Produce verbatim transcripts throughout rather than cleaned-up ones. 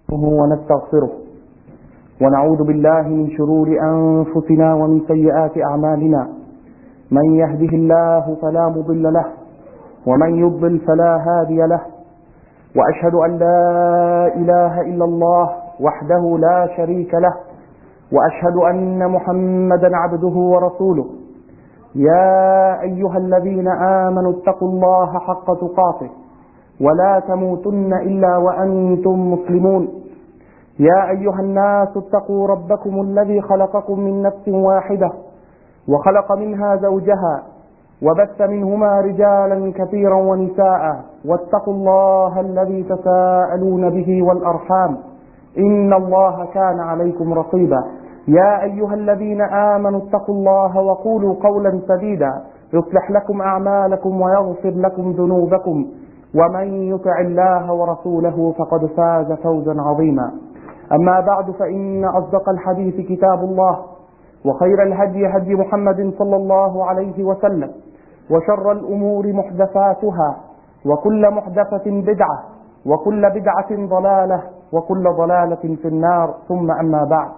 ونستغفره ونعوذ بالله من شرور أنفسنا ومن سيئات أعمالنا من يهده الله فلا مضل له ومن يضلل فلا هادي له وأشهد أن لا إله إلا الله وحده لا شريك له وأشهد أن محمدا عبده ورسوله يا أيها الذين آمنوا اتقوا الله حق تقاته ولا تموتن إلا وأنتم مسلمون يا أيها الناس اتقوا ربكم الذي خلقكم من نفس واحدة وخلق منها زوجها وبث منهما رجالا كثيرا ونساء واتقوا الله الذي تساءلون به والأرحام إن الله كان عليكم رقيبا يا أيها الذين آمنوا اتقوا الله وقولوا قولا سديدا يصلح لكم أعمالكم ويغفر لكم ذنوبكم ومن يطع الله ورسوله فقد فاز فوزا عظيما أما بعد فإن أصدق الحديث كتاب الله وخير الهدي هدي محمد صلى الله عليه وسلم وشر الأمور محدثاتها وكل محدثة بدعة وكل بدعة ضلالة وكل ضلالة في النار ثم أما بعد.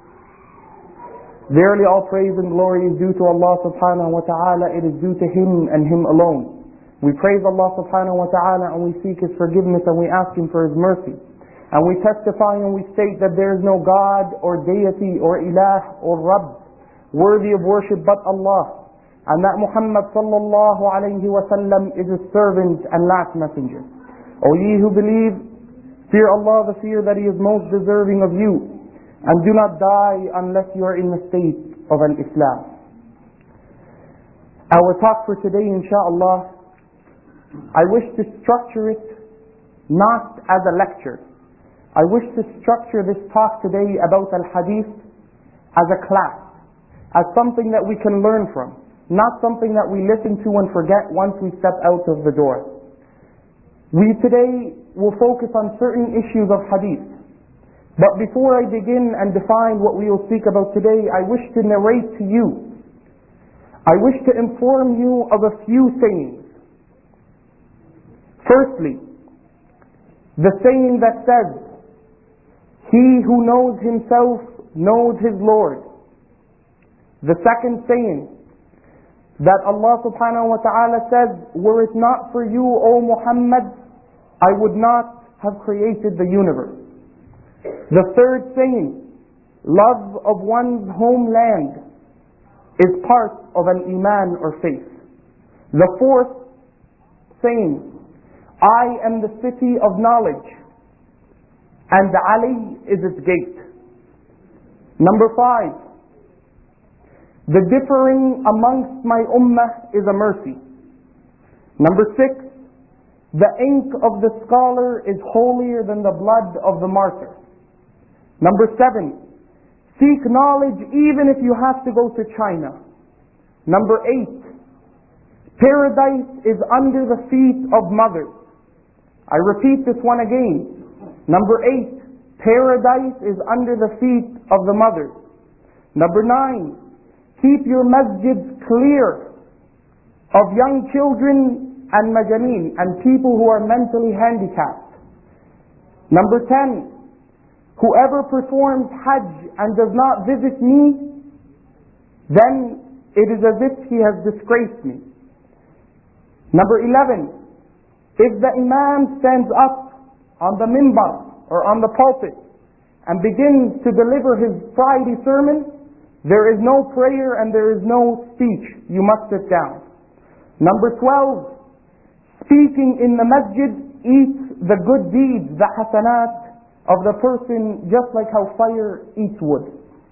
Verily all praise and glory is due to Allah subhanahu wa ta'ala. It is due to Him and Him alone. We praise Allah subhanahu wa ta'ala and we seek His forgiveness and we ask Him for His mercy. And we testify and we state that there is no God or deity or ilah or Rabb worthy of worship but Allah. And that Muhammad sallallahu alayhi wa sallam is His servant and last messenger. O ye who believe, fear Allah the fear that He is most deserving of you. And do not die unless you are in the state of al-Islam. Our talk for today, inshaAllah, I wish to structure it not as a lecture. I wish to structure this talk today about al-Hadith as a class, as something that we can learn from, not something that we listen to and forget once we step out of the door. We today will focus on certain issues of Hadith. But before I begin and define what we will speak about today, I wish to narrate to you, I wish to inform you of a few sayings. Firstly, the saying that says, "He who knows himself knows his Lord." The second saying, that Allah subhanahu wa ta'ala says, "Were it not for you, O Muhammad, I would not have created the universe." The third saying, love of one's homeland is part of an iman or faith. The fourth saying, I am the city of knowledge and Ali is its gate. Number five, the differing amongst my ummah is a mercy. Number six, the ink of the scholar is holier than the blood of the martyr. Number seven, seek knowledge even if you have to go to China. Number eight, paradise is under the feet of mothers. I repeat this one again. Number eight, paradise is under the feet of the mothers. Number nine, keep your masjids clear of young children and majaneen and people who are mentally handicapped. Number ten, whoever performs Hajj and does not visit me, then it is as if he has disgraced me. Number eleven, if the Imam stands up on the minbar or on the pulpit and begins to deliver his Friday sermon, there is no prayer and there is no speech. You must sit down. Number twelve, speaking in the masjid eats the good deeds, the hasanat, of the person just like how fire eats wood.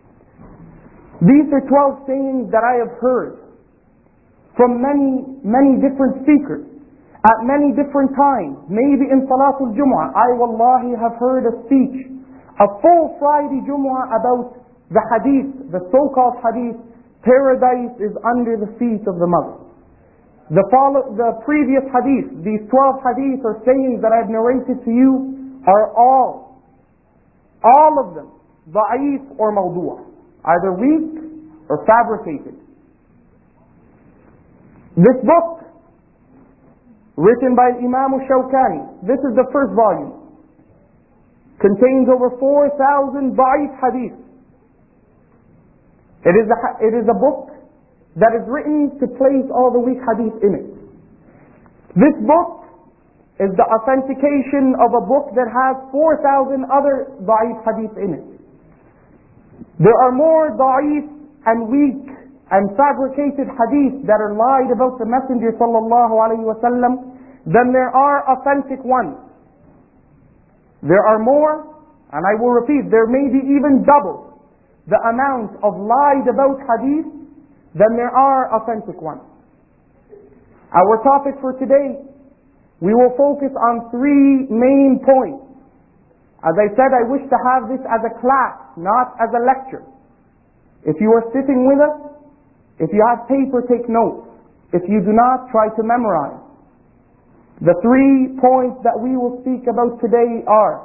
These are twelve sayings that I have heard from many, many different speakers at many different times. Maybe in Salatul Jumu'ah, I wallahi have heard a speech, a full Friday Jumu'ah about the hadith, the so-called hadith, paradise is under the feet of the mother. The, follow, the previous hadith, these twelve hadith or sayings that I have narrated to you are all All of them, da'if or mawdu', either weak or fabricated. This book, written by Imam Shawkani, this is the first volume. contains over four thousand da'if hadith. It is, a, it is a book that is written to place all the weak hadith in it. This book is the authentication of a book that has four thousand other da'if hadith in it. There are more da'if and weak and fabricated hadith that are lied about the Messenger sallallahu alaihi wasallam than there are authentic ones. There are more, and I will repeat, there may be even double the amount of lied about hadith than there are authentic ones. Our topic for today, we will focus on three main points. As I said, I wish to have this as a class, not as a lecture. If you are sitting with us, if you have paper, take notes. If you do not, try to memorize. The three points that we will speak about today are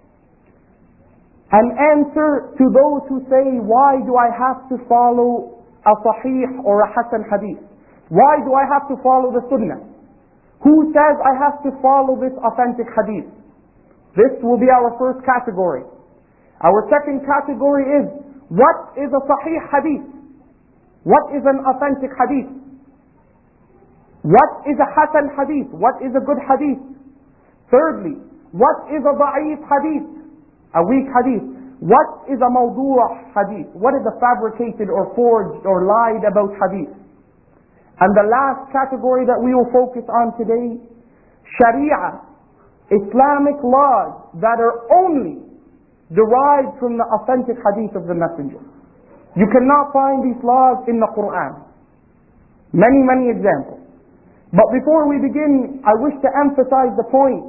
an answer to those who say, why do I have to follow a sahih or a hasan hadith? Why do I have to follow the sunnah? Who says I have to follow this authentic hadith? This will be our first category. Our second category is, what is a sahih hadith? What is an authentic hadith? What is a hasan hadith? What is a good hadith? Thirdly, what is a da'if hadith? A weak hadith. What is a mawdu' hadith? What is a fabricated or forged or lied about hadith? And the last category that we will focus on today, Sharia, Islamic laws that are only derived from the authentic hadith of the Messenger. You cannot find these laws in the Quran. Many, many examples. But before we begin, I wish to emphasize the point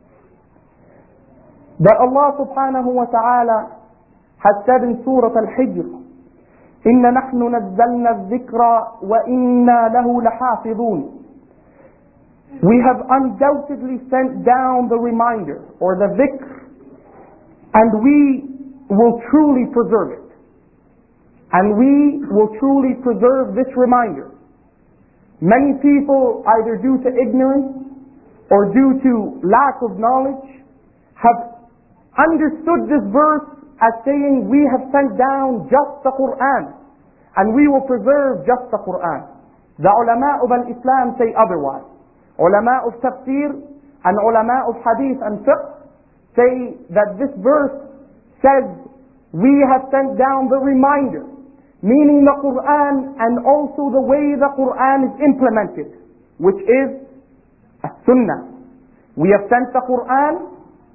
that Allah subhanahu wa ta'ala has said in Surah Al-Hijr, إِنَّ نَحْنُ نَزَّلْنَا الذِّكْرَ وَإِنَّا لَهُ لَحَافِظُونَ. We have undoubtedly sent down the reminder, or the dhikr, and we will truly preserve it. And we will truly preserve this reminder. Many people, either due to ignorance or due to lack of knowledge, have understood this verse as saying we have sent down just the Quran and we will preserve just the Quran. The ulama of al-Islam say otherwise. Ulama of tafsir and ulama of hadith and fiqh say that this verse says we have sent down the reminder, meaning the Quran and also the way the Quran is implemented, which is a sunnah. We have sent the Quran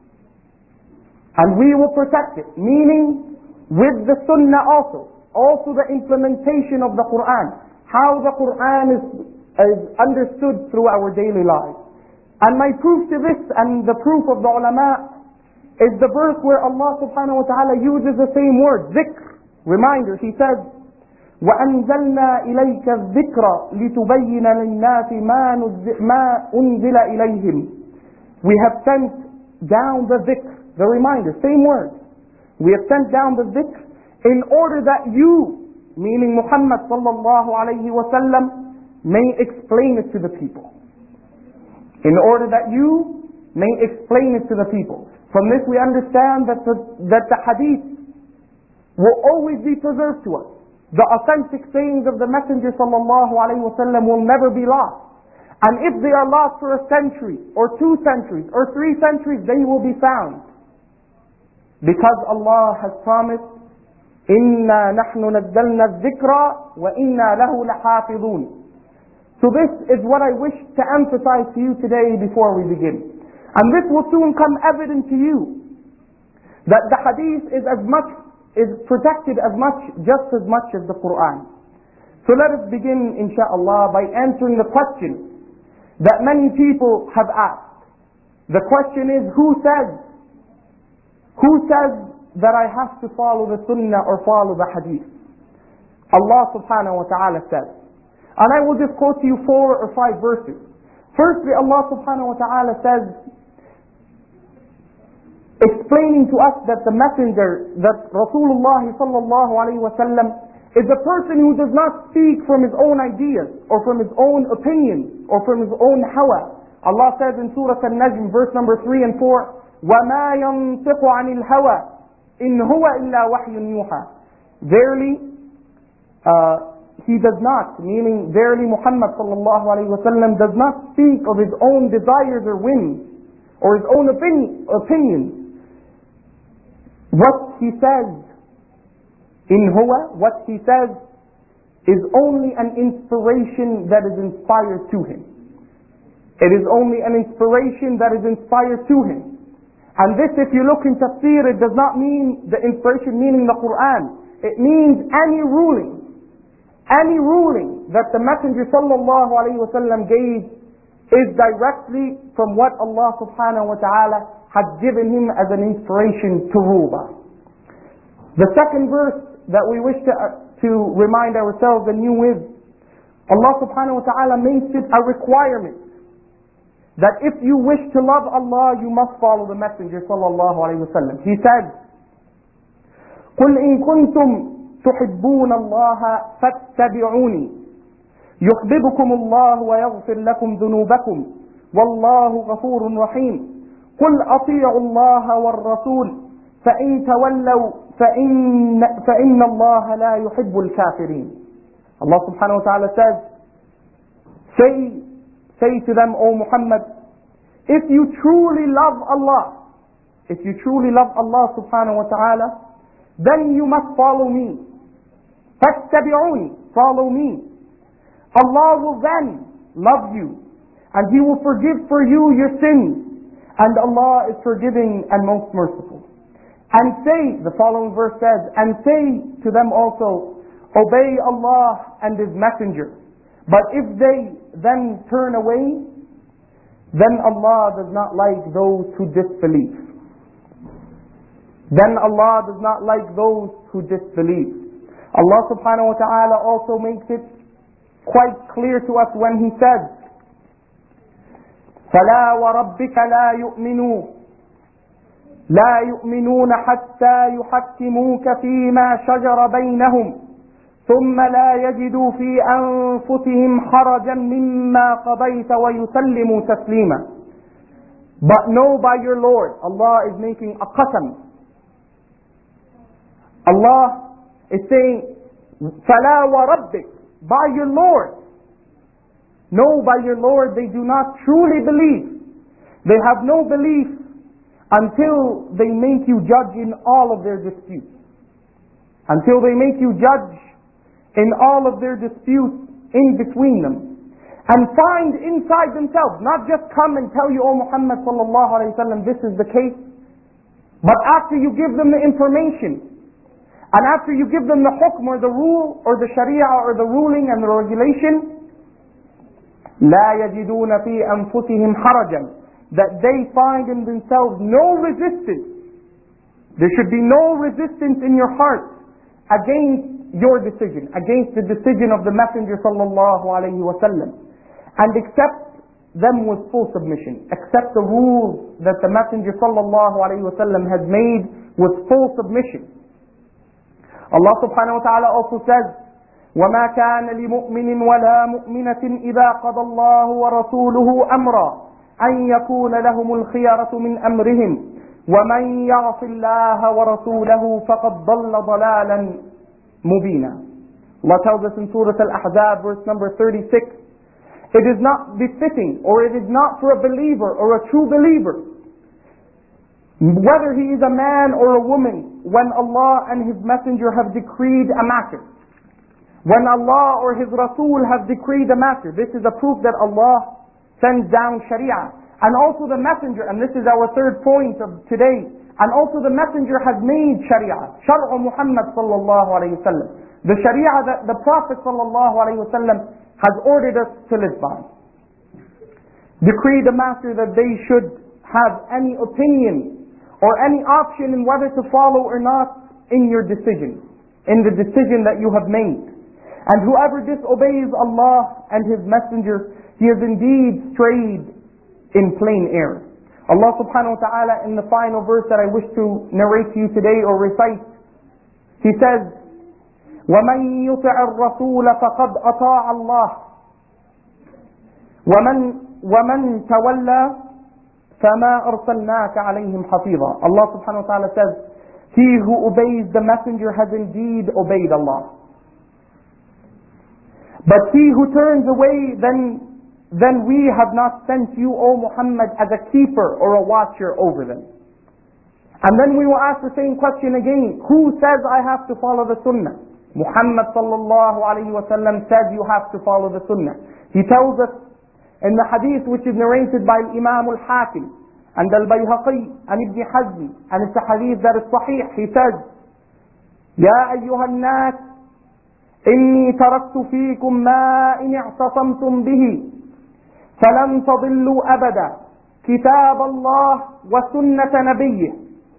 and we will protect it, meaning with the sunnah also, also the implementation of the Quran, how the Quran is, is understood through our daily lives. And my proof to this and the proof of the ulama is the verse where Allah subhanahu wa ta'ala uses the same word, dhikr, reminder. He says, وَأَنزَلْنَا إِلَيْكَ الذِّكْرَ لِتُبَيِّنَ لِلنَّاسِ مَا أُنزِلَ إِلَيْهِمْ. We have sent down the dhikr, the reminder, same word. We have sent down the dhikr in order that you, meaning Muhammad sallallahu alayhi wa sallam, may explain it to the people. In order that you may explain it to the people. From this we understand that the, that the hadith will always be preserved to us. The authentic sayings of the Messenger sallallahu alaihi wasallam will never be lost. And if they are lost for a century, or two centuries, or three centuries, they will be found. Because Allah has promised, إِنَّا نَحْنُ نَزَّلْنَا الذِّكْرَ وَإِنَّا لَهُ لَحَافِظُونَ. So this is what I wish to emphasize to you today before we begin. And this will soon come evident to you, that the hadith is as much is protected as much, just as much as the Quran. So let us begin, inshaAllah, by answering the question that many people have asked. The question is, who says, who says that I have to follow the sunnah or follow the hadith? Allah subhanahu wa ta'ala says. And I will just quote to you four or five verses. Firstly, Allah subhanahu wa ta'ala says, explaining to us that the messenger, that Rasulullah sallallahu alayhi wa sallam, is a person who does not speak from his own ideas, or from his own opinions, or from his own hawa. Allah says in Surah An-Najm, verse number three and four, وَمَا يَنطِقُ عَنِ الْهَوَى إِنْ هُوَ إِلَّا وَحْيٌ يُوحَى. Verily, uh, he does not, meaning verily Muhammad sallallahu alayhi wa sallam does not speak of his own desires or whims, or his own opinion, opinions. What he says, in huwa, what he says is only an inspiration that is inspired to him. It is only an inspiration that is inspired to him. And this, if you look in tafsir, it does not mean the inspiration meaning the Quran. It means any ruling. Any ruling that the Messenger sallallahu alayhi wa sallam gave is directly from what Allah subhanahu wa ta'ala had given him as an inspiration to rule by. The second verse that we wish to, uh, to remind ourselves anew is, Allah subhanahu wa ta'ala makes it a requirement that if you wish to love Allah, you must follow the Messenger sallallahu alayhi wa sallam. He said, قُلْ إِن كُنْتُمْ تُحِبُّونَ اللَّهَ فَاتَّبِعُونِي يُحْبِبُكُمُ اللَّهُ وَيَغْفِرْ لَكُمْ ذُنُوبَكُمْ وَاللَّهُ غَفُورٌ رَحِيمٌ قُلْ أَطِيعُوا اللَّهَ وَالرَّسُولَ فَإِن تَوَلَّوْا فَإِنَّ, فَإِنَّ اللَّهَ لَا يُحِبُّ الْكَافِرِينَ. Allah subhanahu wa ta'ala says, say Say to them, O Muhammad, if you truly love Allah, if you truly love Allah subhanahu wa ta'ala, then you must follow me. فَاتَّبِعُونِ, follow me. Allah will then love you, and He will forgive for you your sins, and Allah is forgiving and most merciful. And say, the following verse says, and say to them also, obey Allah and His Messenger. But if they then turn away, then Allah does not like those who disbelieve. Then Allah does not like those who disbelieve. Allah subhanahu wa ta'ala also makes it quite clear to us when He says, فَلَا وَرَبِّكَ لَا يُؤْمِنُونَ لَا يُؤْمِنُونَ حَتَّى يُحَكِّمُوكَ فِي مَا شَجَرَ بَيْنَهُمْ ثم لا يجدوا في أنفسهم حرجا مما قضيت ويسلموا تسليما. But know by your Lord, Allah is making a qasam. Allah is saying, فَلَا وَرَبِّكَ, by your Lord. Know by your Lord, they do not truly believe. They have no belief until they make you judge in all of their disputes. Until they make you judge in all of their disputes in between them, and find inside themselves, not just come and tell you, O Muhammad sallallahu alayhi wa sallam, this is the case, but after you give them the information, and after you give them the hukm or the rule, or the sharia or the ruling and the regulation, لا يجدون في أنفسهم حرجا, that they find in themselves no resistance. There should be no resistance in your heart against your decision, against the decision of the Messenger sallallahu alayhi wa sallam, and accept them with full submission. Accept the rules that the Messenger sallallahu alayhi wa sallam has made with full submission. Allah subhanahu wa ta'ala also says, وَمَا كَانَ لِمُؤْمِنٍ وَلَا مُؤْمِنَةٍ إِذَا قَضَى اللَّهُ وَرَسُولُهُ أَمْرًا أَنْ يَكُونَ لَهُمُ الْخِيَرَةُ مِنْ أَمْرِهِمْ وَمَنْ يَعْصِ اللَّهَ وَرَسُولَهُ فَقَدْ ضَلَّ ضَلَالًا مُبِينًا. Allah tells us in Surah Al-Ahzab, verse number thirty-six, it is not befitting, or it is not for a believer or a true believer, whether he is a man or a woman, when Allah and His Messenger have decreed a matter. When Allah or His Rasul have decreed a matter, this is a proof that Allah sends down Sharia. And also the Messenger, and this is our third point of today, and also the Messenger has made Sharia, Shar'u Muhammad sallallahu alayhi wa sallam, the Sharia that the Prophet sallallahu alayhi wa sallam has ordered us to live by. Decreed a matter that they should have any opinion or any option in whether to follow or not in your decision, in the decision that you have made. And whoever disobeys Allah and His Messenger, he is indeed strayed in plain error. Allah subhanahu wa ta'ala in the final verse that I wish to narrate to you today or recite, He says, وَمَنْ يُطِعِ الرَّسُولَ فَقَدْ أَطَاعَ اللَّهِ وَمَنْ وَمَنْ تَوَلَّى فَمَا أَرْسَلْنَاكَ عَلَيْهِمْ حَفِيظًا. Allah subhanahu wa ta'ala says, he who obeys the messenger has indeed obeyed Allah. But he who turns away, then, then we have not sent you, O Muhammad, as a keeper or a watcher over them. And then we will ask the same question again. Who says I have to follow the sunnah? Muhammad sallallahu alayhi wa sallam said you have to follow the sunnah. He tells us in the hadith which is narrated by Imam al-Hakim and al-Bayhaqi and Ibn Hazm, and it's a hadith that is sahih. He says, يَا أَيُّهَا النَّاسِ إِنِّي تَرَكْتُ فِيكُمْ مَا إِنِ اعْتَصَمْتُمْ بِهِ فَلَنْ تَضِلُّوا أَبَدًا كِتَابَ اللَّهِ وَسُنَّةَ نَبِيِّهِ.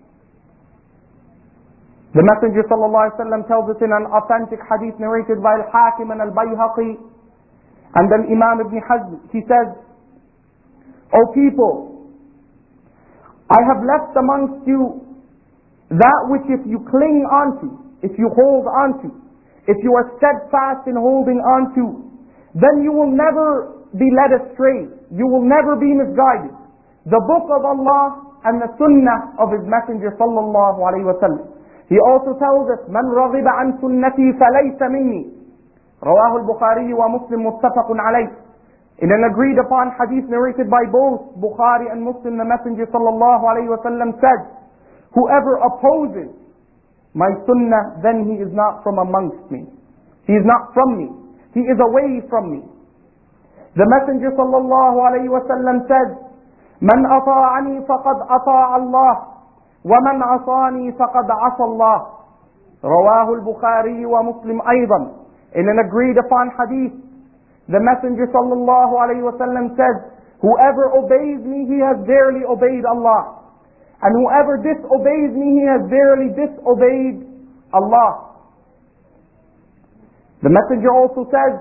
The Messenger sallallahu alaihi wasallam tells us in an authentic hadith narrated by Al-Hakim and Al-Bayhaqi and then Imam Ibn Hazm, he says, O people, I have left amongst you that which if you cling onto, if you hold onto, if you are steadfast in holding onto, then you will never be led astray. You will never be misguided. The book of Allah and the sunnah of His Messenger sallallahu alayhi wa sallam. He also tells us, مَنْ رَغِبَ عَنْ سُنَّتِي فَلَيْسَ مِنِّي. رواه البخاري ومسلم متفق عليه. In an agreed upon hadith narrated by both Bukhari and Muslim, the Messenger sallallahu alayhi wa sallam said, whoever opposes my sunnah, then he is not from amongst me. He is not from me. He is away from me. The Messenger sallallahu alayhi wa sallam said, من أطاعني فقد أطاع الله ومن عصاني فقد عصى الله. رواه البخاري ومسلم أيضا. In an agreed upon hadith, the Messenger sallallahu alayhi wa sallam said, whoever obeys me, he has verily obeyed Allah. And whoever disobeys me, he has verily disobeyed Allah. The Messenger also says,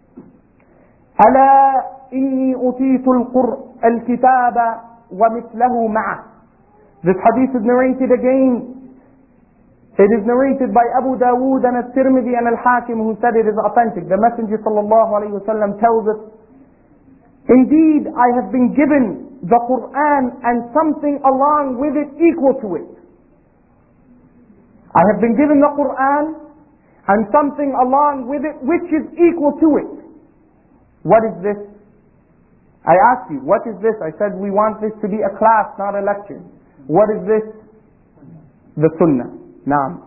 ألا إني أوتيت الكتاب ومثله معه. This hadith is narrated again. It is narrated by Abu Dawood and At-Tirmidhi and Al-Hakim, who said it is authentic. The Messenger sallallahu alayhi wa sallam tells us, indeed, I have been given the Quran and something along with it equal to it. I have been given the Quran and something along with it which is equal to it. What is this? I asked you, what is this? I said we want this to be a class, not a lecture. What is this? The Sunnah. Naam.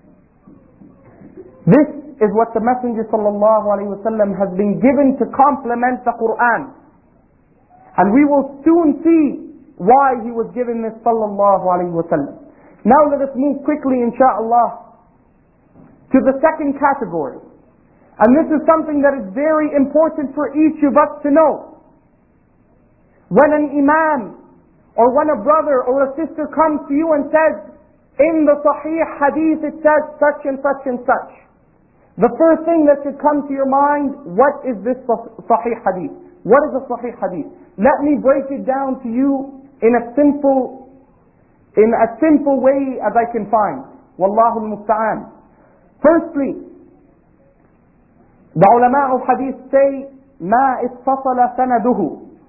This is what the Messenger sallallahu alayhi wa sallam has been given to complement the Quran. And we will soon see why he was given this sallallahu alayhi wa sallam. Now let us move quickly, insha'Allah, to the second category. And this is something that is very important for each of us to know. When an imam or when a brother or a sister comes to you and says, in the Sahih Hadith it says such and such and such, the first thing that should come to your mind, what is this Sahih Hadith? What is a Sahih Hadith? Let me break it down to you in a simple, in a simple way as I can find. Wallahu al-musta'an. Firstly, the ulama of hadith say, ما اتصل سنده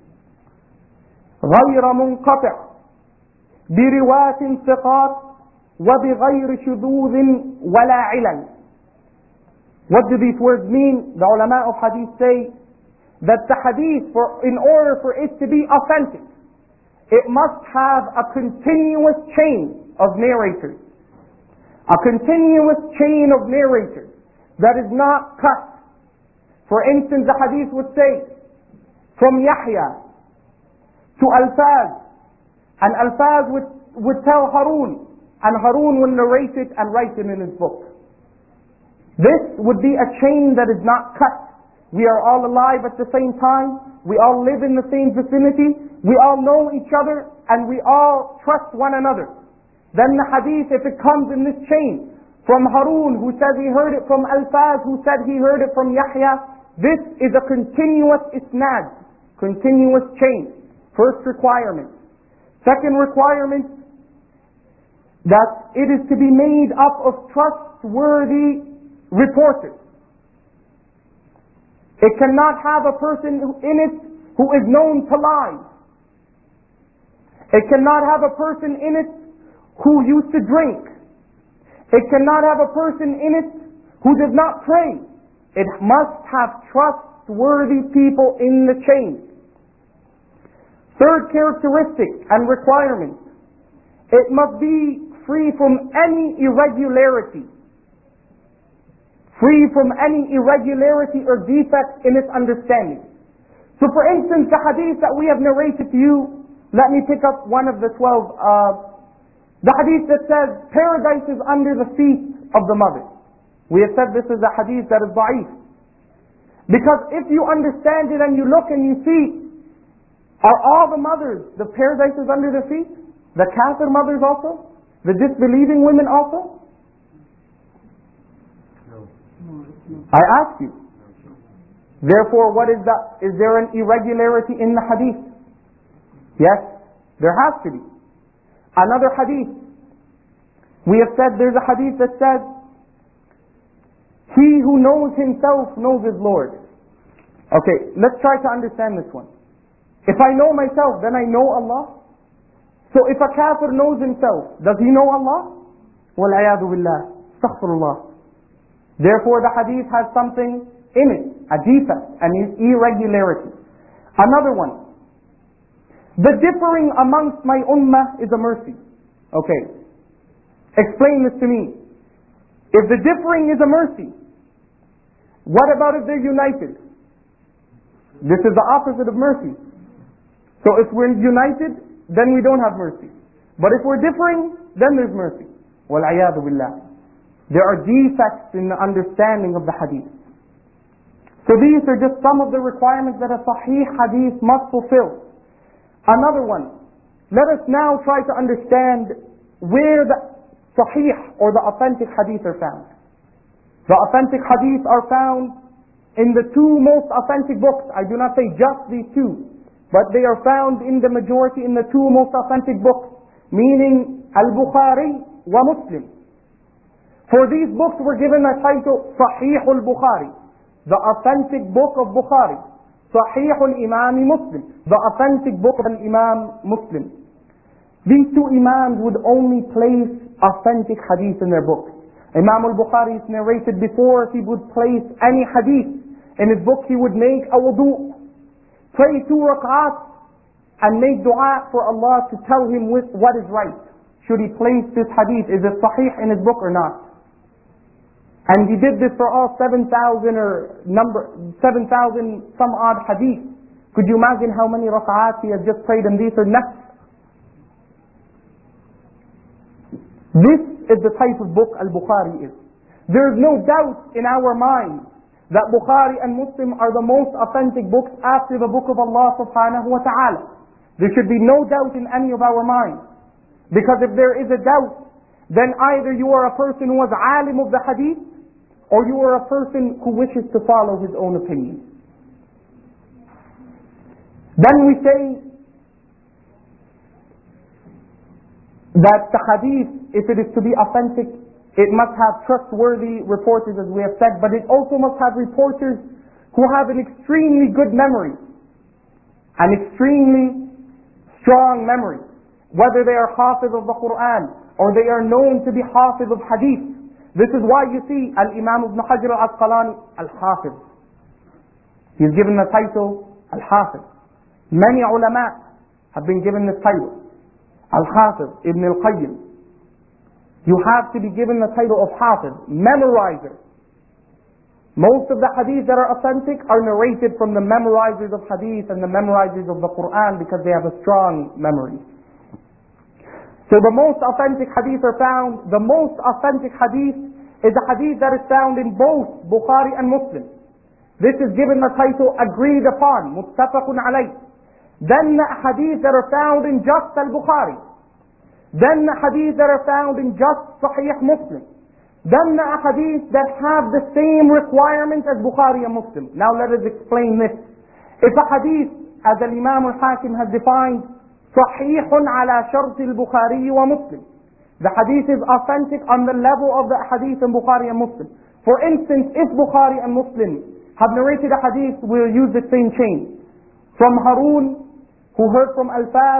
غير منقطع برواة ثقات وبغير شذوذ ولا علل. What do these words mean? The ulama of hadith say that the hadith, for, in order for it to be authentic, it must have a continuous chain of narrators. A continuous chain of narrators that is not cut. For instance, the hadith would say, from Yahya to Al-Faz, and Al-Faz would, would tell Harun, and Harun will narrate it and write it in his book. This would be a chain that is not cut. We are all alive at the same time. We all live in the same vicinity. We all know each other, and we all trust one another. Then the hadith, if it comes in this chain, from Harun, who says he heard it from Al-Faz, who said he heard it from Yahya, this is a continuous isnad, continuous chain. First requirement. Second requirement, that it is to be made up of trustworthy reporters. It cannot have a person in it who is known to lie. It cannot have a person in it who used to drink. It cannot have a person in it who does not pray. It must have trustworthy people in the chain. Third characteristic and requirement, it must be free from any irregularity. Free from any irregularity or defect in its understanding. So for instance, the hadith that we have narrated to you, let me pick up one of the twelve, uh, the hadith that says, paradise is under the feet of the mother. We have said this is a hadith that is da'if. Because if you understand it and you look and you see, are all the mothers, the paradise is under their feet? The kafir mothers also? The disbelieving women also? No. I ask you. Therefore, what is that? Is there an irregularity in the hadith? Yes, there has to be. Another hadith. We have said there's a hadith that says, he who knows himself knows his Lord. Okay, let's try to understand this one. If I know myself, then I know Allah. So if a kafir knows himself, does he know Allah? Wal-'iyadhu billah. Astaghfirullah. Therefore the hadith has something in it, a defect, an irregularity. Another one. The differing amongst my ummah is a mercy. Okay. Explain this to me. If the differing is a mercy, what about if they're united? This is the opposite of mercy. So if we're united, then we don't have mercy. But if we're differing, then there's mercy. Wal-'iyadhu billah. There are defects in the understanding of the hadith. So these are just some of the requirements that a sahih hadith must fulfill. Another one. Let us now try to understand where the sahih or the authentic hadith are found. The authentic hadith are found in the two most authentic books. I do not say just these two, but they are found in the majority in the two most authentic books, meaning Al-Bukhari wa Muslim. For these books were given a title Sahih al-Bukhari, the authentic book of Bukhari. Sahih al-Imam Muslim, the authentic book of Imam Muslim. These two Imams would only place authentic hadith in their books. Imam al-Bukhari is narrated before he would place any hadith in his book, he would make a wudu, pray two rak'ahs, and make dua for Allah to tell him with what is right. Should he place this hadith, is it sahih in his book or not? And he did this for all seven thousand or number, seven thousand some odd hadith. Could you imagine how many rak'ahs he has just prayed, and these are nafs? This is the type of book Al-Bukhari is. There is no doubt in our mind that Bukhari and Muslim are the most authentic books after the book of Allah subhanahu wa ta'ala. There should be no doubt in any of our minds. Because if there is a doubt, then either you are a person who is alim of the hadith, or you are a person who wishes to follow his own opinion. Then we say that the hadith, if it is to be authentic, it must have trustworthy reporters, as we have said, but it also must have reporters who have an extremely good memory, an extremely strong memory, whether they are hafiz of the Quran or they are known to be hafiz of hadith. This is why you see Al-Imam Ibn Hajar Al-Asqalani Al-Hafiz. He is given the title Al-Hafiz. Many ulama have been given this title. Al-Hafiz, Ibn Al-Qayyim. You have to be given the title of Hafiz, memorizer. Most of the hadith that are authentic are narrated from the memorizers of hadith and the memorizers of the Quran because they have a strong memory. So the most authentic hadith are found, the most authentic hadith is a hadith that is found in both Bukhari and Muslim. This is given the title agreed upon, muttafaqun alayh. Then the hadith that are found in just al-Bukhari. Then the hadith that are found in just Sahih Muslim. Then the hadith that have the same requirements as Bukhari and Muslim. Now let us explain this. If a hadith, as Imam al-Hakim has defined, صحيح على شرط البخاري ومسلم. The hadith is authentic on the level of the hadith in Bukhari and Muslim. For instance, if Bukhari and Muslim have narrated a hadith, we'll use the same chain. From Harun, who heard from Al-Faz, who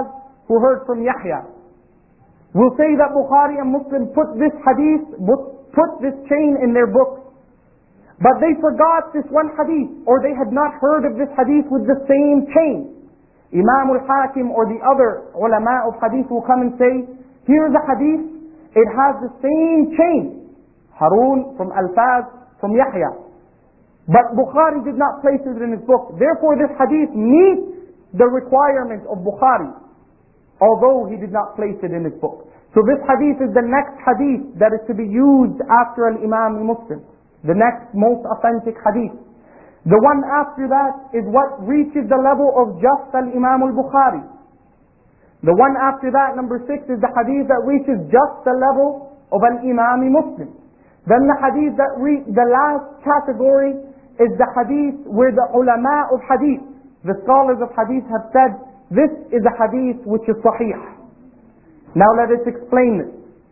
who heard from Yahya, will say that Bukhari and Muslim put this hadith, put this chain in their books, but they forgot this one hadith, or they had not heard of this hadith with the same chain. Imam al-Hakim or the other ulama of hadith will come and say, here's a hadith, it has the same chain. Harun from Al-Faz from Yahya. But Bukhari did not place it in his book. Therefore this hadith meets the requirement of Bukhari, although he did not place it in his book. So this hadith is the next hadith that is to be used after Al-Imam Muslim. The next most authentic hadith. The one after that is what reaches the level of just Al-Imam Al-Bukhari. The one after that, number six, is the hadith that reaches just the level of Al-Imam Muslim. Then the hadith that re- the last category is the hadith where the ulama of hadith, the scholars of hadith have said, this is a hadith which is sahih. Now let us explain this.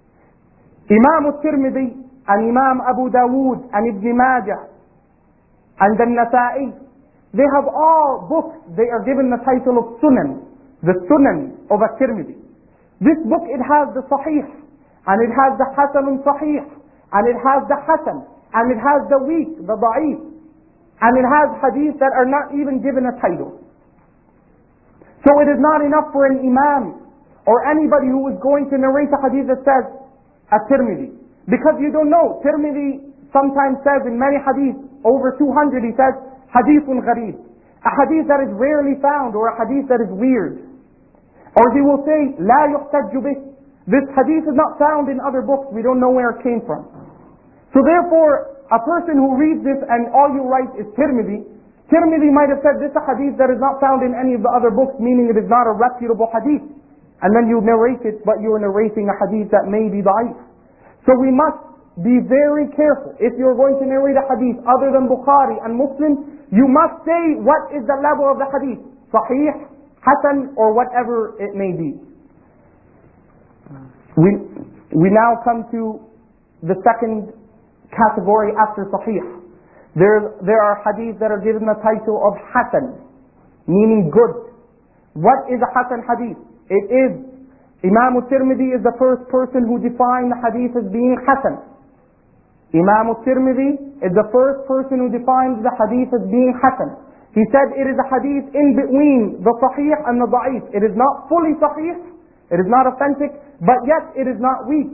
Imam al-Tirmidhi and Imam Abu Dawood and Ibn Majah and the Nasa'i, they have all books, they are given the title of Sunan, the Sunan of al-Tirmidhi. This book, it has the Sahih, and it has the Hasanun Sahih, and it has the Hasan, and it has the weak, the Da'if, and it has hadith that are not even given a title. So it is not enough for an Imam or anybody who is going to narrate a hadith that says at-Tirmidhi, because you don't know. Tirmidhi sometimes says in many hadiths, over two hundred, he says hadithun gharib, a hadith that is rarely found, or a hadith that is weird. Or he will say la yuhtajju bih, this hadith is not found in other books, we don't know where it came from. So therefore a person who reads this and all you write is Tirmidhi, Tirmidhi might have said this is a hadith that is not found in any of the other books, meaning it is not a reputable hadith. And then you narrate it, but you are narrating a hadith that may be da'if. So we must be very careful. If you're going to narrate a hadith other than Bukhari and Muslim, you must say what is the level of the hadith. Sahih, Hasan, or whatever it may be. We, we now come to the second category after Sahih. There, there are hadiths that are given the title of Hasan, meaning good. What is a Hasan hadith? It is, Imam al-Tirmidhi is the first person who defined the hadith as being Hasan. Imam al-Tirmidhi is the first person who defines the hadith as being Hasan. He said it is a hadith in between the Sahih and the Da'if. It is not fully Sahih, it is not authentic, but yet it is not weak.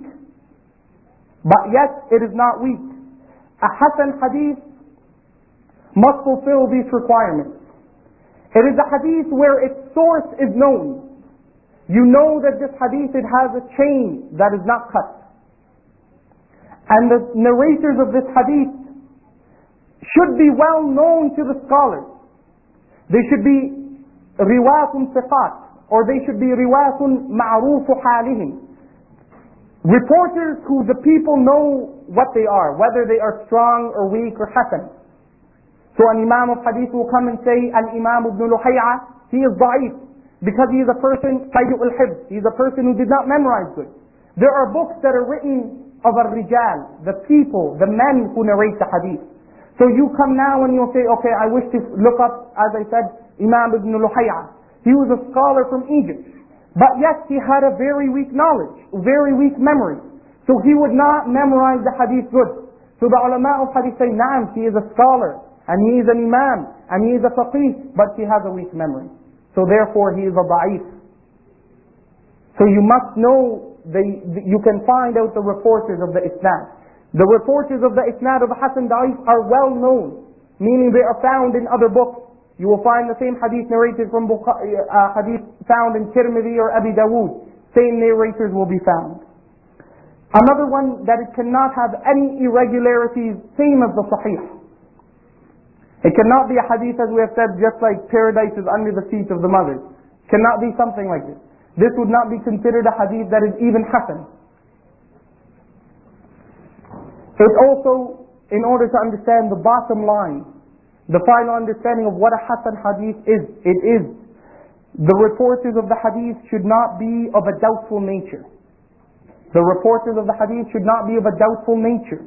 But yet it is not weak. A Hasan hadith must fulfill these requirements. It is a hadith where its source is known. You know that this hadith, it has a chain that is not cut. And the narrators of this hadith should be well known to the scholars. They should be riwatun thiqat, or they should be riwatun ma'rufu halihim. Reporters who the people know what they are, whether they are strong or weak or hasan. So an Imam of Hadith will come and say, Al-Imam ibn Luhay'a, he is da'if, because he is a person, sayyi'ul hibs, he is a person who did not memorize good. There are books that are written of al-rijal, the people, the men who narrate the hadith. So you come now and you'll say, okay, I wish to look up, as I said, Imam ibn Luhay'a. He was a scholar from Egypt. But yes, he had a very weak knowledge, very weak memory. So he would not memorize the hadith good. So the ulama of hadith say, Naam, he is a scholar, and he is an imam, and he is a faqih, but he has a weak memory. So therefore he is a da'if. So you must know, the, you can find out the reporters of the isnad. The reporters of the isnad of the Hasan Da'if are well known, meaning they are found in other books. You will find the same hadith narrated from Bukhari, uh, hadith found in Tirmidhi or Abi Dawood. Same narrators will be found. Another one that it cannot have any irregularities, same as the Sahih. It cannot be a hadith, as we have said, just like paradise is under the feet of the mothers. Cannot be something like this. This would not be considered a hadith that is even Hasan. It also, in order to understand the bottom line, the final understanding of what a Hasan hadith is, it is, the reporters of the hadith should not be of a doubtful nature. The reporters of the hadith should not be of a doubtful nature.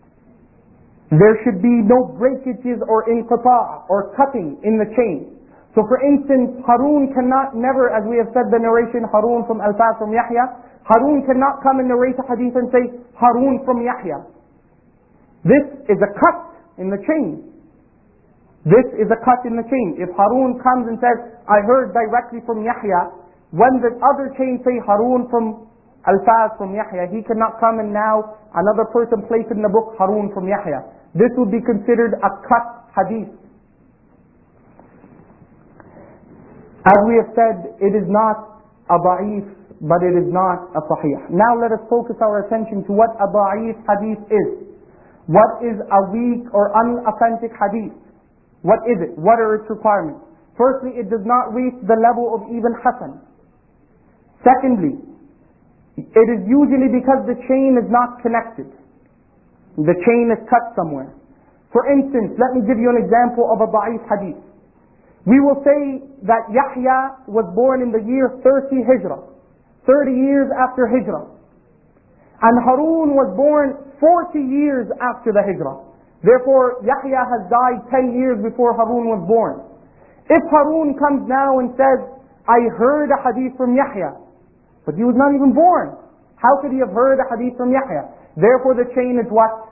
There should be no breakages or inqita' or cutting in the chain. So for instance, Harun cannot never, as we have said the narration, Harun from Al-Faz from Yahya, Harun cannot come and narrate a hadith and say, Harun from Yahya. This is a cut in the chain. This is a cut in the chain. If Harun comes and says, I heard directly from Yahya, when the other chain say Harun from Al-Faz from Yahya, he cannot come and now another person place in the book Harun from Yahya. This would be considered a cut hadith. As we have said, it is not a da'if, but it is not a sahih. Now let us focus our attention to what a da'if hadith is. What is a weak or unauthentic hadith? What is it? What are its requirements? Firstly, it does not reach the level of even hasan. Secondly, it is usually because the chain is not connected. The chain is cut somewhere. For instance, let me give you an example of a da'if hadith. We will say that Yahya was born in the year thirty Hijrah, thirty years after Hijrah. And Harun was born forty years after the Hijrah. Therefore, Yahya has died ten years before Harun was born. If Harun comes now and says, I heard a hadith from Yahya, but he was not even born, how could he have heard a hadith from Yahya? Therefore the chain is what?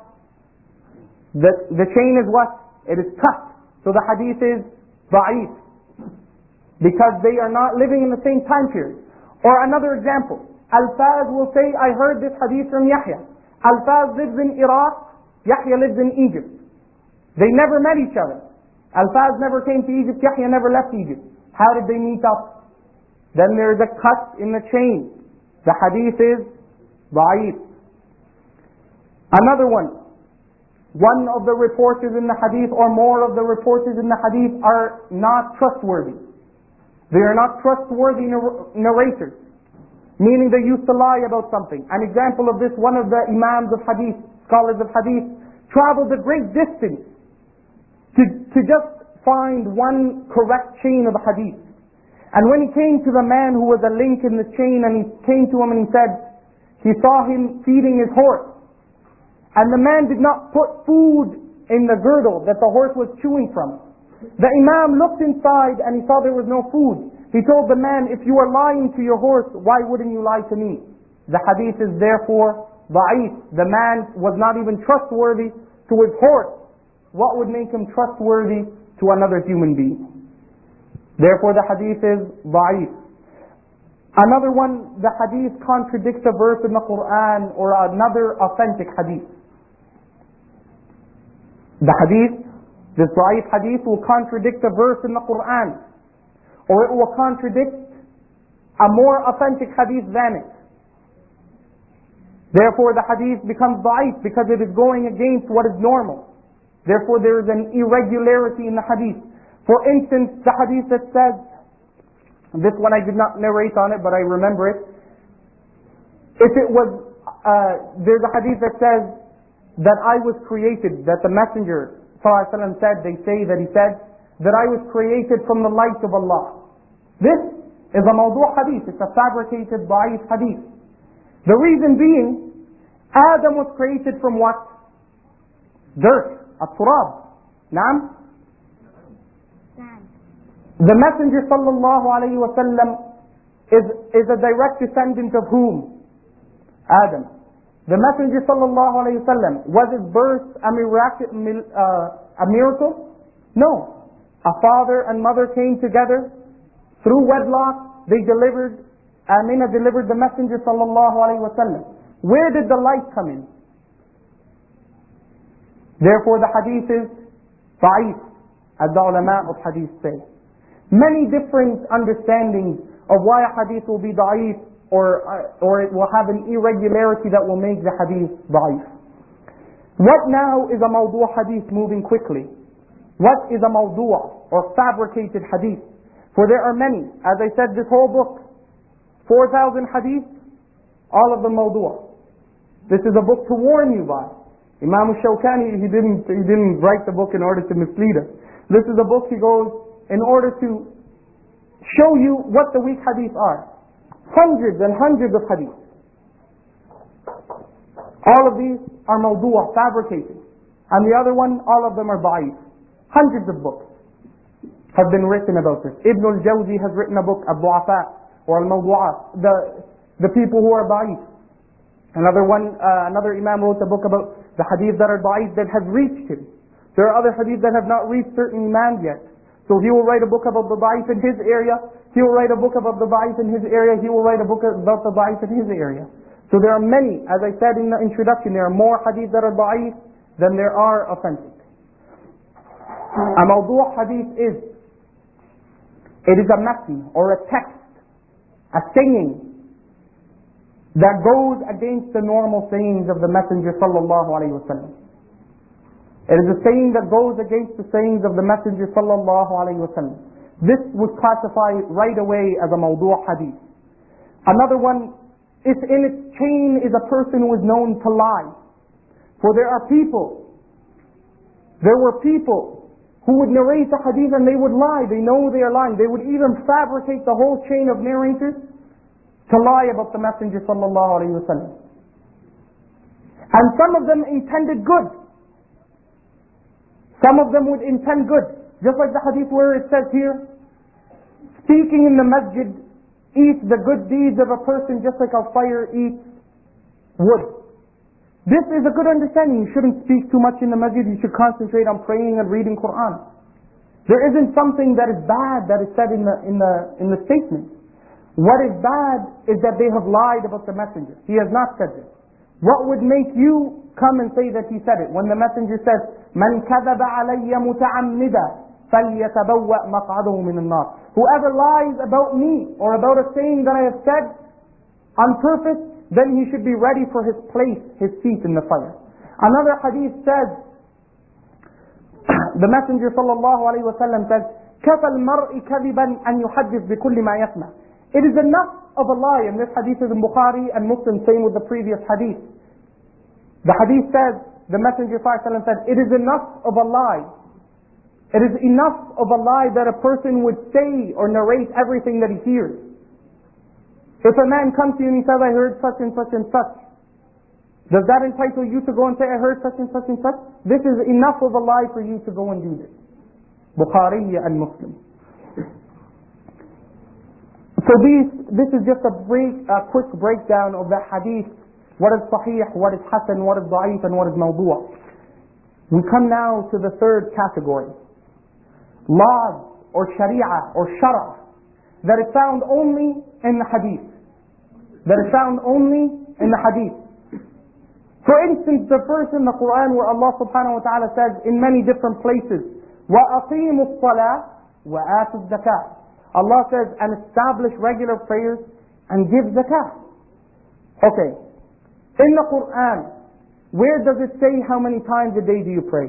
The, the chain is what? It is cut. So the hadith is da'if, because they are not living in the same time period. Or another example, Al-Faz will say, I heard this hadith from Yahya. Al-Faz lives in Iraq, Yahya lives in Egypt. They never met each other. Al-Faz never came to Egypt, Yahya never left Egypt. How did they meet up? Then there is a cut in the chain. The hadith is da'if. Another one, one of the reporters in the hadith or more of the reporters in the hadith are not trustworthy. They are not trustworthy nar- narrators, meaning they used to lie about something. An example of this, one of the imams of hadith, scholars of hadith, traveled a great distance to, to just find one correct chain of the hadith. And when he came to the man who was a link in the chain, and he came to him and he said, he saw him feeding his horse. And the man did not put food in the girdle that the horse was chewing from. The Imam looked inside and he saw there was no food. He told the man, if you are lying to your horse, why wouldn't you lie to me? The hadith is therefore da'if. The man was not even trustworthy to his horse. What would make him trustworthy to another human being? Therefore the hadith is da'if. Another one, the hadith contradicts a verse in the Quran or another authentic hadith. The hadith, this da'if hadith will contradict a verse in the Quran, or it will contradict a more authentic hadith than it. Therefore the hadith becomes da'if because it is going against what is normal. Therefore there is an irregularity in the hadith. For instance, the hadith that says, this one I did not narrate on it, but I remember it. If it was, uh, there's a hadith that says that I was created, that the Messenger sallallahu alaihi wasallam said, they say that he said, that I was created from the light of Allah. This is a mawdu' hadith, it's a fabricated da'if hadith. The reason being, Adam was created from what? Dirt, at-turab. Naam? The Messenger sallallahu alayhi wa sallam is, is a direct descendant of whom? Adam. The Messenger sallallahu alayhi wa sallam, was his birth a miracle? Uh, a miracle? No. A father and mother came together, through wedlock, they delivered, Amina delivered the Messenger sallallahu alayhi wa sallam. Where did the light come in? Therefore the hadith is da'if, as the ulama of hadith say. Many different understandings of why a hadith will be da'if, or, uh, or it will have an irregularity that will make the hadith da'if. What now is a mawdu' hadith, moving quickly? What is a mawdu' or fabricated hadith? For there are many. As I said, this whole book, four thousand hadith, all of them mawdu'. This is a book to warn you by. Imam Shawkani, he didn't, he didn't write the book in order to mislead us. This is a book he goes in order to show you what the weak hadith are. Hundreds and hundreds of hadith. All of these are mawdu', fabricated. And the other one, all of them are da'if. Hundreds of books. have been written about this. Ibn al-Jawzi has written a book, Al-Du'afa, or Al-Mawdu'at, the, the people who are da'if. Another one, uh, another Imam wrote a book about the hadith that are da'if that have reached him. There are other hadith that have not reached certain imams yet. So he will write a book about the da'if in his area, he will write a book about the da'if in his area, he will write a book about the da'if in his area. So there are many, as I said in the introduction, there are more hadith that are da'if than there are authentic. A mawdu' hadith is, it is a matn or a text, a saying that goes against the normal sayings of the Messenger sallallahu alaihi wasallam. It is a saying that goes against the sayings of the Messenger sallallahu alaihi wasallam. This would classify right away as a mawdu' hadith. Another one, if in its chain is a person who is known to lie. For there are people, there were people who would narrate the hadith and they would lie. They know they are lying. They would even fabricate the whole chain of narrators to lie about the Messenger sallallahu alaihi wasallam. And some of them intended good. Some of them would intend good. Just like the hadith where it says here, speaking in the masjid eats the good deeds of a person just like a fire eats wood. This is a good understanding. You shouldn't speak too much in the masjid. You should concentrate on praying and reading Quran. There isn't something that is bad that is said in the, in the, in the statement. What is bad is that they have lied about the Messenger. He has not said this. What would make you come and say that he said it? When the Messenger says, مَنْ كَذَبَ عَلَيَّ مُتَعَمِّدًا فَلْيَتَبَوَّأْ مَقْعَدَهُ مِنَ النَّارِ. Whoever lies about me or about a saying that I have said on purpose, then he should be ready for his place, his seat in the fire. Another hadith says, the Messenger sallallahu alaihi wasallam says, كَفَى الْمَرْءِ كَذِبًا أَنْ يُحَدِّثْ بِكُلِّ مَا يَسْمَعُ. It is enough of a lie, and this hadith is in Bukhari and Muslim, same with the previous hadith. The hadith says, the Messenger sallallahu alaihi wasallam said, it is enough of a lie. It is enough of a lie that a person would say or narrate everything that he hears. If a man comes to you and he says, I heard such and such and such, does that entitle you to go and say, I heard such and such and such? This is enough of a lie for you to go and do this. Bukhari and Muslim. So these, this is just a, break, a quick breakdown of the hadith. What is sahih, what is hasan, what is da'if, and what is mawdu'. We come now to the third category. Laws or sharia or shara that is found only in the hadith. That is found only in the hadith. For instance, the verse in the Quran where Allah subhanahu wa ta'ala says in many different places, وَأَقِيمُوا الصَّلَاةَ وَآتُوا الزَّكَاةَ. Allah says, and establish regular prayers and give zakah. Okay. In the Quran, where does it say how many times a day do you pray?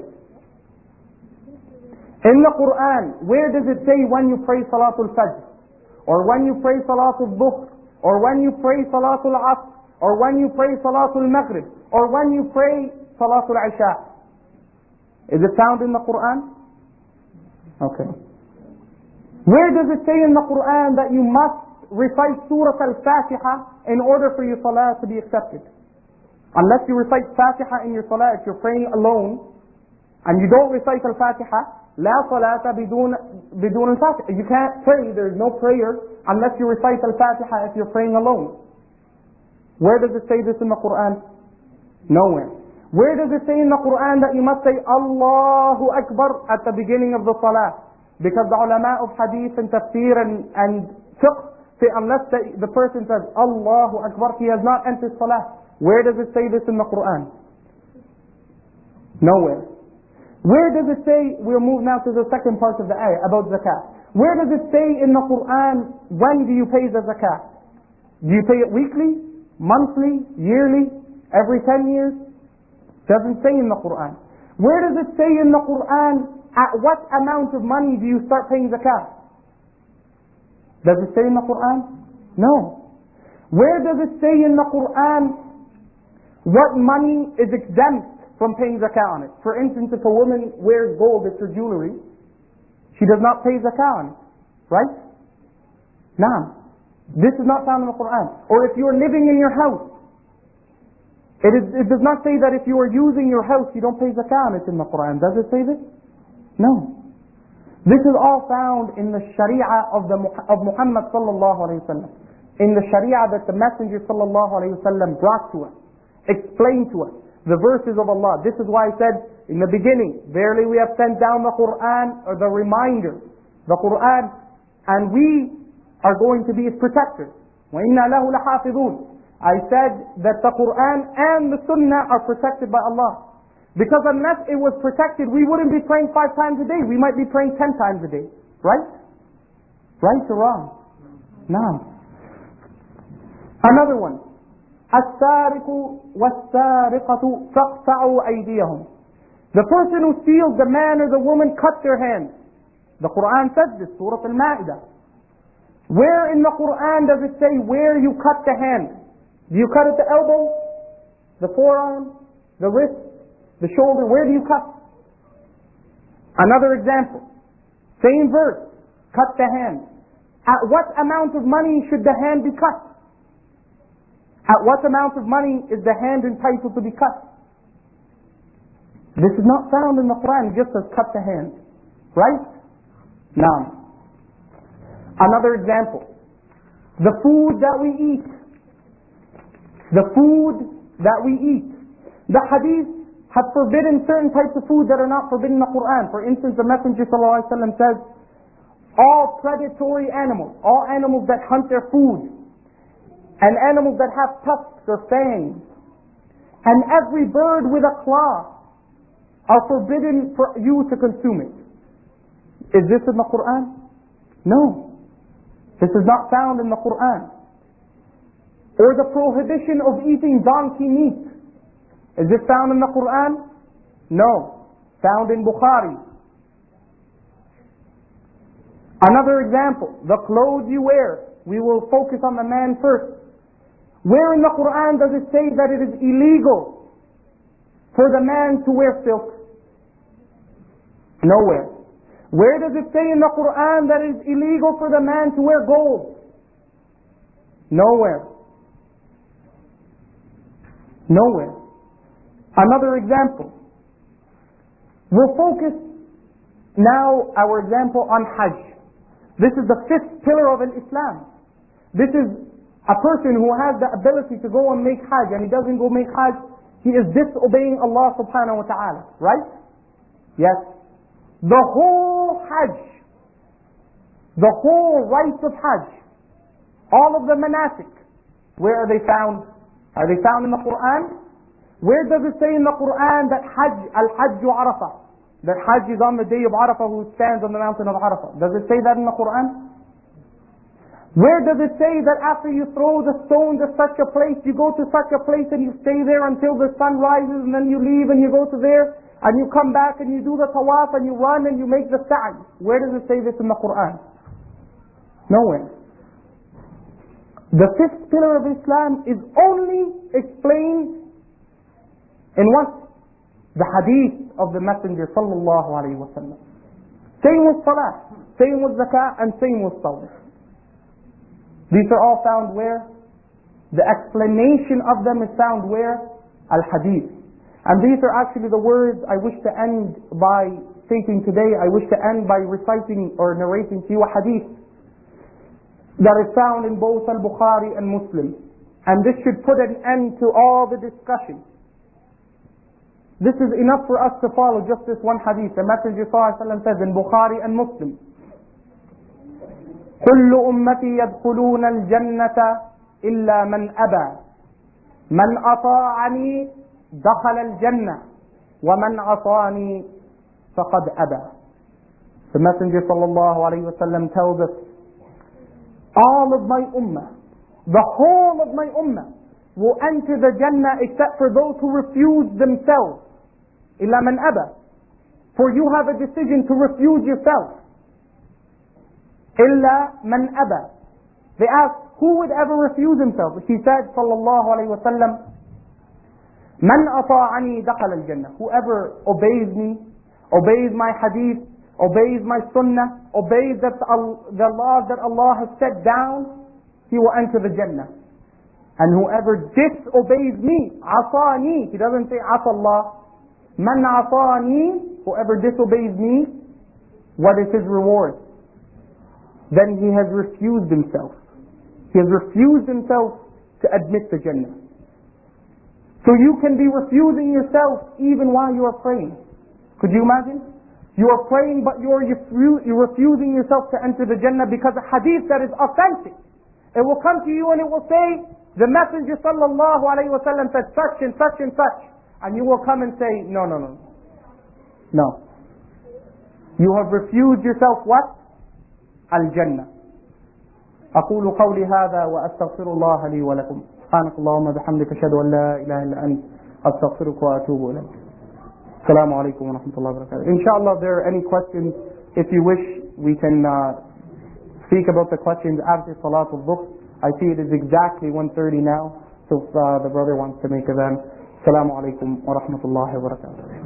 In the Quran, where does it say when you pray Salatul Fajr? Or when you pray Salatul Dhuhr? Or when you pray Salatul Asr? Or when you pray Salatul Maghrib? Or when you pray Salatul Isha? Is it found in the Quran? Okay. Where does it say in the Quran that you must recite Surah Al-Fatiha in order for your salah to be accepted? Unless you recite Fatiha in your salah, if you're praying alone, and you don't recite Al-Fatiha, لا صلاة بدون بدون الفاتحة. You can't pray, there's no prayer unless you recite Al-Fatiha if you're praying alone. Where does it say this in the Quran? Nowhere. Where does it say in the Quran that you must say Allahu Akbar at the beginning of the salah? Because the ulama of hadith and tafsir and, and fiqh say unless the, the person says Allahu Akbar, he has not entered salah. Where does it say this in the Quran? Nowhere. Where does it say, we'll move now to the second part of the ayah about zakah. Where does it say in the Quran, when do you pay the zakah? Do you pay it weekly, monthly, yearly, every ten years? Doesn't say in the Quran. Where does it say in the Quran, at what amount of money do you start paying zakah? Does it say in the Quran? No. Where does it say in the Quran what money is exempt from paying zakah on it? For instance, if a woman wears gold, it's her jewelry, she does not pay zakah on it. Right? Naam. This is not found in the Quran. Or if you are living in your house, it, is, it does not say that if you are using your house, you don't pay zakah on it in the Quran. Does it say this? No. This is all found in the Sharia of, the, of Muhammad sallallahu alayhi wa sallam. In the Sharia that the Messenger sallallahu alayhi wa sallam brought to us, explained to us, the verses of Allah. This is why I said in the beginning, verily we have sent down the Quran, or the reminder, the Quran, and we are going to be its protectors. وَإِنَّا لَهُ لَحَافِظُونَ. I said that the Quran and the Sunnah are protected by Allah. Because unless it was protected, we wouldn't be praying five times a day. We might be praying ten times a day. Right? Right or wrong? No. Another one. السارق والسارقة فاقطعوا أيديهم. The person who steals, the man or the woman, cut their hands. The Quran says this, Surah Al-Ma'idah. Where in the Quran does it say where you cut the hand? Do you cut at the elbow, the forearm, the wrist, the shoulder? Where do you cut? Another example. Same verse. Cut the hand. At what amount of money should the hand be cut? At what amount of money is the hand entitled to be cut? This is not found in the Quran. It just says cut the hand. Right? Now, another example. The food that we eat. The food that we eat. The hadith have forbidden certain types of food that are not forbidden in the Quran. For instance, the Messenger ﷺ says, all predatory animals, all animals that hunt their food, and animals that have tusks or fangs, and every bird with a claw, are forbidden for you to consume it. Is this in the Quran? No. This is not found in the Quran. Or the prohibition of eating donkey meat. Is this found in the Quran? No. Found in Bukhari. Another example, the clothes you wear. We will focus on the man first. Where in the Quran does it say that it is illegal for the man to wear silk? Nowhere. Where does it say in the Quran that it is illegal for the man to wear gold? Nowhere. Nowhere. Another example. We'll focus now our example on Hajj. This is the fifth pillar of Islam. This is a person who has the ability to go and make Hajj, and he doesn't go make Hajj, he is disobeying Allah subhanahu wa ta'ala. Right? Yes. The whole Hajj, the whole rites of Hajj, all of the manasik, where are they found? Are they found in the Quran? Where does it say in the Quran that Hajj, Al-Hajj Arafah, that Hajj is on the day of Arafah, who stands on the mountain of Arafah? Does it say that in the Quran? Where does it say that after you throw the stone to such a place, you go to such a place and you stay there until the sun rises, and then you leave and you go to there, and you come back and you do the tawaf and you run and you make the sa'i? Where does it say this in the Quran? Nowhere. The fifth pillar of Islam is only explained in what? The hadith of the Messenger sallallahu alayhi wa sallam. Same with salah, same with zakah, and same with sawm. These are all found where? The explanation of them is found where? Al-Hadith. And these are actually the words I wish to end by stating today. I wish to end by reciting or narrating to you a hadith that is found in both Al-Bukhari and Muslim. And this should put an end to all the discussion. This is enough for us to follow just this one hadith. The Messenger ﷺ says in Bukhari and Muslim, كل أمتي يدخلون الجنة إلا من أبى من أطاعني دخل الجنة ومن عصاني فقد أبى. The Messenger sallallahu alayhi wa sallam tells us, all of my ummah, the whole of my ummah, will enter the Jannah except for those who refuse themselves. إلا من أبى. For you have a decision to refuse yourself. إلا من أبى. They asked, who would ever refuse himself? He said, sallallahu alayhi wa sallam, من أطاعني دخل الجنة. Whoever obeys me, obeys my hadith, obeys my sunnah, obeys that the laws that Allah has set down, he will enter the Jannah. And whoever disobeys me, عصاني, he doesn't say عصى Allah, من عصاني, whoever disobeys me, what is his reward? Then he has refused himself. He has refused himself to admit the Jannah. So you can be refusing yourself even while you are praying. Could you imagine? You are praying but you are you're refusing yourself to enter the Jannah because a hadith that is authentic. It will come to you and it will say, the Messenger sallallahu alayhi wa sallam said such and such and such. And you will come and say, no, no, no. No. You have refused yourself what? Al-Jannah. أقول قولي هذا وأستغفر الله لي ولكم سبحانك اللهم بحمدك أشهد أن لا إله إلا أنت أستغفرك وأتوب إليك السلام عليكم ورحمة الله وبركاته. Inshallah, if there are any questions, if you wish, we can uh, speak about the questions after Salat al-Dhuhr. I see it is exactly one thirty now, so if uh, the brother wants to make a then. Assalamu alaikum wa rahmatullahi wa barakatuh.